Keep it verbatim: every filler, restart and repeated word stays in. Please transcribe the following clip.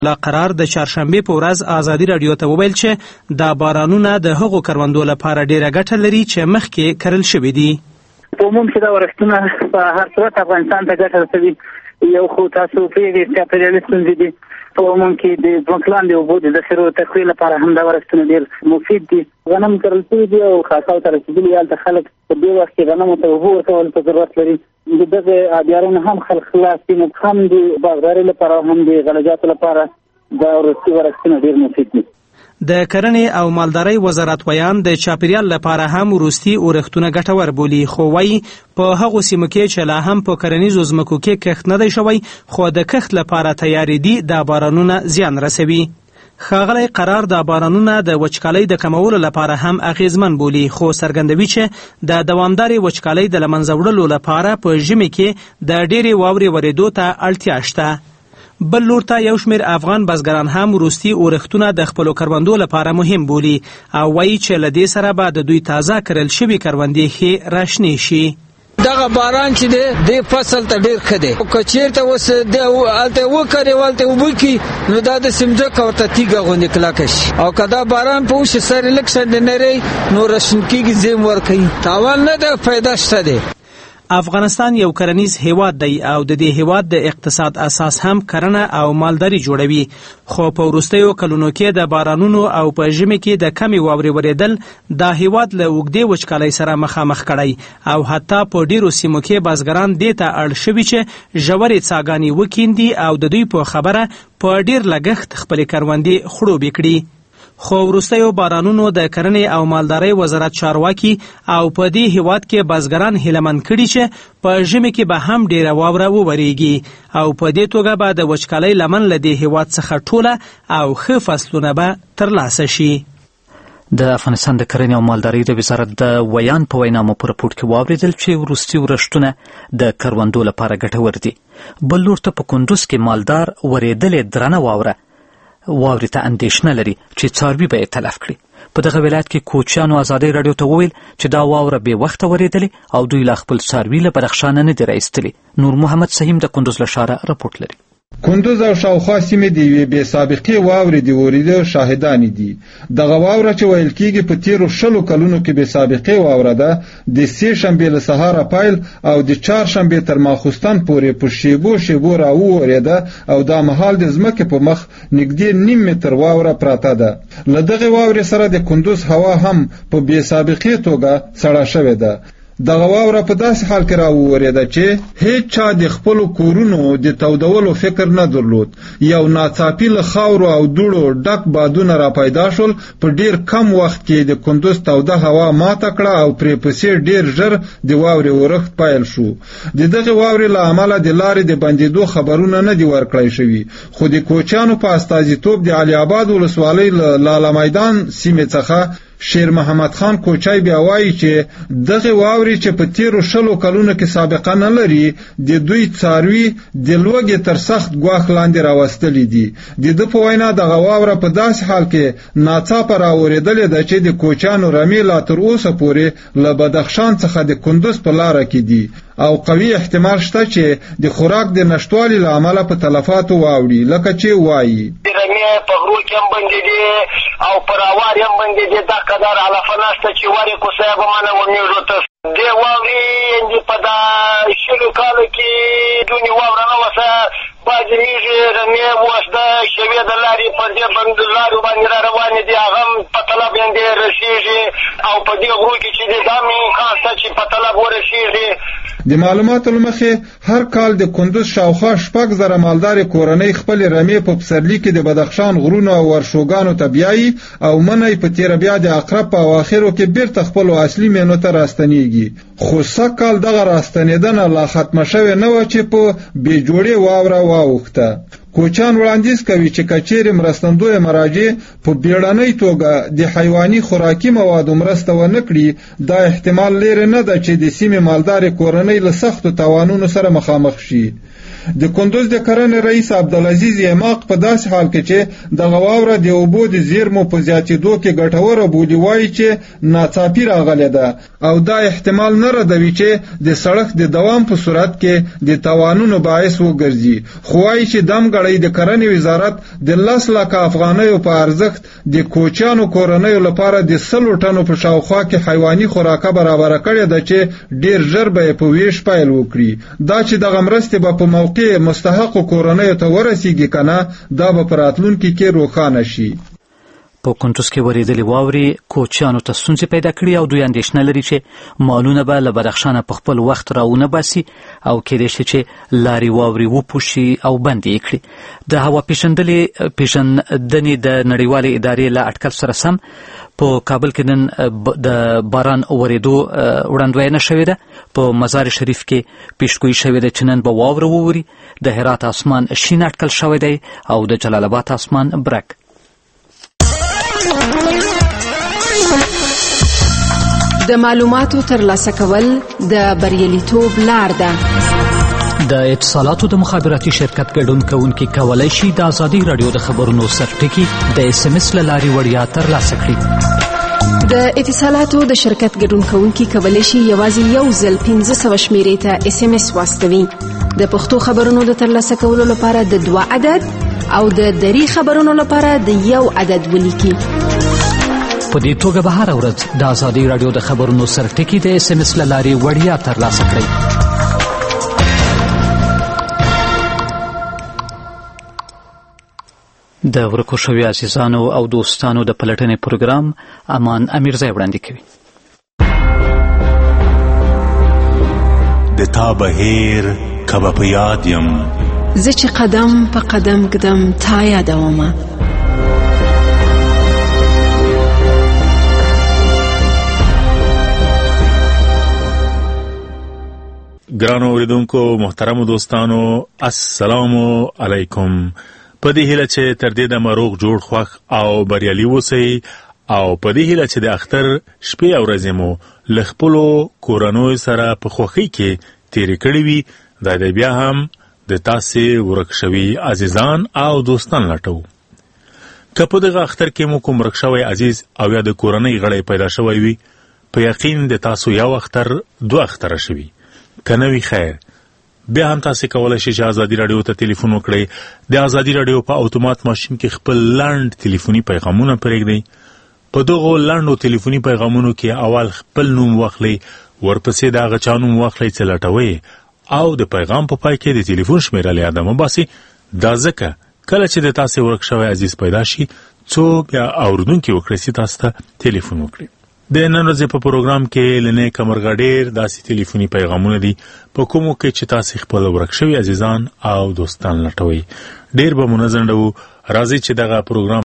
لا قرار د چهارشنبه په ورځ ازادي رادیو ته وویل چې دا بارانونه د هغو کروندو لپاره ډیره ګټه لري چې مخکې کرل شوي دي. په عموم کې دا ورښتونه په هر صورت افغانستان ته ګټه رسوي. یو خو تاسو پرېږدئ چاپېریالي ستونزې دي. په عموم کې د ځمکې لاندې اوبو د ذخیرو تقویې لپاره هم دا ورښتونه ډېر مفید دي. غنم کرل شوي دي او خاصاو ته رسېدلي. هلته خلک په دې وخت کې غنمو ته اوبه ورکولو ته ضرورت لري. د دغې آبیارونو هم خلک خلاص دي، نو هم د باغدارۍ لپاره او هم د غلجاتو لپاره دا وروستي ورښتونه ډېر مفید دي. د کرنې او مالدارۍ وزارت ویان د چاپیریال لپاره هم وروستي اورښتونه ګټور بولي، خو وایي په هغو سیمو کې چې لا هم په کرنیزو ځمکو کې کښت نه دی شوی خو د کښت لپاره تیارې دي، دا بارانونه زیان رسوي. ښاغلی قرار دا بارانونه د وچکالۍ د کمولو لپاره هم اغیزمن بولي، خو څرګندوي چې د دوامدارې وچکالۍ د له منځه وړلو لپاره په ژمي کې د ډېرې واورې ورېدو ته اړتیا شته. بل لور ته یو شمېر افغان بزګران هم وروستي اورښتونه د خپلو کروندو لپاره مهم بولي او وایي چې له دې سره به د دوی تازه کرل شوي کروندې ښې راشنې شي. دغه باران چې دی د فصل ته ډېر ښه دی. که چېرته اوس هلته وکرې او هلته اوبه کړي نو دا داسې مځکه ورته تیږه غوندې کلکه شي، او که دا باران په وشي سر یې لږ شانې نری نو راشن کېږي، زیم ورکوي. تاوان نه ده، فایده شته دی. افغانستان یو کرنیز هیواد دی او د دې هیواد د اقتصاد اساس هم کرنه او مالداري جوړوي، خو په وروستیو کلونو کې د بارانونو او په ژمي کې د کمې واورې ورېدل دا هیواد له اوږدې وچکالۍ سره مخامخ کړی او حتی په ډیرو سیمو کې بزګران دې ته اړ شوي چې ژورې څاګانې وکیندي او د دوی په خبره په ډیر لګښت خپلې کروندې خړوبې کړي. خو وروستیو بارانونو د کرنې او مالدارۍ وزارت چارواکي او په دې هیواد کې بزګران هیلهمن کړي چې په ژمي کې به هم ډیره واوره وورېږي او په دې توګه به د وچکالۍ لمن له دې هیواد څخه ټوله او ښه فصلونه به ترلاسه شي. د افغانستان د کرنې او مالدارۍ د وزارت د ویان په وینا مو په رپورټ کې واورېدل چې وروستي ورښتونه د کروندو لپاره ګټور دي. بل لور ته په کندوز کې مالدار ورېدلې درنه واوره واورې ته اندېښنه لري چې څاروي به یې تلف کړي. په دغه ولایت کې کوچیانو ازادۍ راډیو ته وویل چې دا واوره بې وخته ورېدلې او دوی لا خپل څاروي له بدخشانه نه دي راایستلي. نور محمد سهیم د کندوز له ښاره رپورټ لري. کندوز او شاوخوا سیمې د یوې بې سابقې واورې د ورېدو شاهدانې دي. دغه واوره چې ویل کېږي په تېرو شلو کلونو کې بې سابقې واوره ده، د سې شنبې له سهاره پیل او د چهارشنبې تر ماخوستن پورې په شیبو شیبو را وورېده او دا مهال د ځمکې په مخ نږدې نیم متر واوره پراته ده. له دغې واورې سره د کندوز هوا هم په بې سابقې توګه سړه شوې ده. دغه واوره په داسې حال کې راوورېده چې هیڅ چا د خپلو کورونو د تودولو فکر نه درلود. یو ناڅاپي له خاورو او دوړو ډک بادونه را پیدا شول. په ډیر کم وخت کې د کندوز توده هوا ماته کړه او پرې پسې ډیر ژر د واورې ورښت پیل شو. د دغې واورې له امله د لارې د بندېدو خبرونه نه دي ورکړی شوي، خو د کوچیانو په استازیتوب د علي آباد ولسوالۍ له لاله میدان سیمې څخه شیر محمد خان کوچای بیا وایي چې دغه واوري چې په تیرو شلو کلونو کې سابقه نه لري د دوی څاروي د لوږې تر سخت ګواښ لاندې راوستلي دي. د ده په وینا دغه واوره په داسې حال کې ناڅاپه راورېدلې ده چې د کوچیانو رمې لا تر اوسه پورې له بدخشان څخه د کندوز په لاره کې دي او قوي احتمال شته چې د خوراک د نشتوالي له امله په تلفاتو واوړي. لکه چې وایي رمې په غرو کې هم بندېدې او په راوار هم بندېدې. دا قدر علفه نشته چې ورې کوڅه به مانه ومیږو ته دې واورې په دا شلو کالو کې دونې واوره نه وسه بعضې میږي رمې وسده شوې د لارې په دې بند لارو باندې را روانې دي، هغه هم په طلب باندې رسېږي او په دې غرو کې چې دی دا هم امکان شته چې په طلب ورسېږي. د معلوماتو له مخې هر کال د کندوز شاوخوا شپږ زره مالدارې کورنۍ خپلې رمې په پسرلي کې د بدخشان غرونو او ورشوګانو ته بیایي او منی په تېره بیا د عقرب په اواخرو کې بیرته خپلو اصلي مېنو ته راستنېږي. خو سږ کال دغه راستنېدنه لا ختمه شوې نه وه چې په بې جوړې واوره واوښته. کوچیان وړاندیز کوي چې کچېرې مرستندویه مراجع په بیړنۍ توګه د حیواني خوراکي موادو مرسته ونه کړي، دا احتمال لرې نه ده چې د سیمې مالدارې کورنۍ له سختو تاوانونو سره مخامخ شي. د کندوز د کرنې رئیس عبدالعزیز یماق په داسې حال کې چې دغه واوره د اوبو د زیرمو په زیاتېدو کې ګټوره بولي وایي چې ناڅاپي راغلې ده او دا احتمال نه ردوي چې د سړک د دوام په صورت کې د تاوانونو باعث وګرځي، خو وایي چې دمګړۍ د کرنې وزارت د لس لکه افغانیو په ارزښت د کوچیانو کورنیو لپاره د سلو ټنو په شاوخوا کې حیواني خوراکه برابره کړې ده چې ډیر ژر به په ویش پیل وکړي. دا چې دغه مرستې به په موقع مستحقو کورنیو ته ورسیږي کنه دا به په راتلونکي کې روښانه شي. په کندوز کې ورېدلې واورې کوچیانو ته ستونزې پیدا کړي او دوی اندېښنه لري چې مالونه به له بدخشانه په خپل وخت راونه باسي او کېدای شي چې لارې واورې وپوشي او بندې یې کړي. د هوا پیژندلې پیژندنې د نړیوالې ادارې له اټکل سره سم په کابل کې نن د باران ورېدو وړاندوینه شوې ده. په مزار شریف کې پیشګویي شوې ده چې نن به واوره ووري. د هرات اسمان شین اټکل شوی دی او د جلال آباد اسمان برګ. د معلوماتو ترلاسه کول د بریالیتوب لار ده. د اتصالاتو د مخابراتي شرکت ګډون کوونکي کولی شي د ازادي راډیو د خبرونو سرټکي د اس ام اس له لارې وړیا ترلاسه کړي. د اتصالاتو د شرکت ګډون کوونکي کولی شي یوازې یو ځل پنځه سوه شمیرې ته اس ام اس واستوي. د پښتو خبرونو د ترلاسه کولو لپاره د دوه عدد او د دری خبرونو لپاره د یو عدد ولیکي. په دې توګه به هره ورځ د ازادي راډیو د خبرونو سرټکي د اس ام اس له لارې وړیا ترلاسه کړئ. د ورکو شوي عزیزانو او دوستانو د پلټنې پروګرام امان امیرزی وړاندې کوي. د تا بهیر کبه په یاد یم، زه چې قدم په قدم ږدم تا یادومه. ګرانو اوریدونکو محترمو دوستانو السلام علیکم. په دې هیله چې تر دې دمه روغ جوړ خوښ او بریالي اوسئ او په دې هیله چې د اختر شپې او ورځې مو له خپلو کورنیو سره په خوښۍ کې تېرې کړې وي. دا دی بیا هم د تاسې ورک شوي عزیزان او دوستان لټو. که په دغه اختر کې مو کوم ورک شوی عزیز او یا د کورنۍ غړی پیدا شوی وي، په یقین د تاسو یو اختر دوه اختره شوي. که نه وي خیر، بیا هم تاسې کولی شئ چې ازادي راډیو ته تلیفون وکړئ. د ازادي راډیو په اتومات ماشین کې خپل لنډ تلیفوني پیغامونه پرېږدئ. په دغو لنډو تلیفوني پیغامونو کې اول خپل نوم واخلئ، ورپسې د هغه چا نوم واخلئ چې لټوئ او د پیغام په پای کې د تلیفون شمېره له یاده مه باسئ. دا ځکه کله چې د تاسې ورک شوی عزیز پیدا شي، څوک یا اورېدونکي وکړئ چې تاسو ته تلیفون وکړي. د نن ورځې په پروګرام کې له نیکه مرغه ډېر داسې تلیفوني پیغامونه دي په کومو کې چې تاسې خپل ورک شوي عزیزان او دوستان لټوئ. ډېر به منظم ډول راځئ چې دغه پروګرام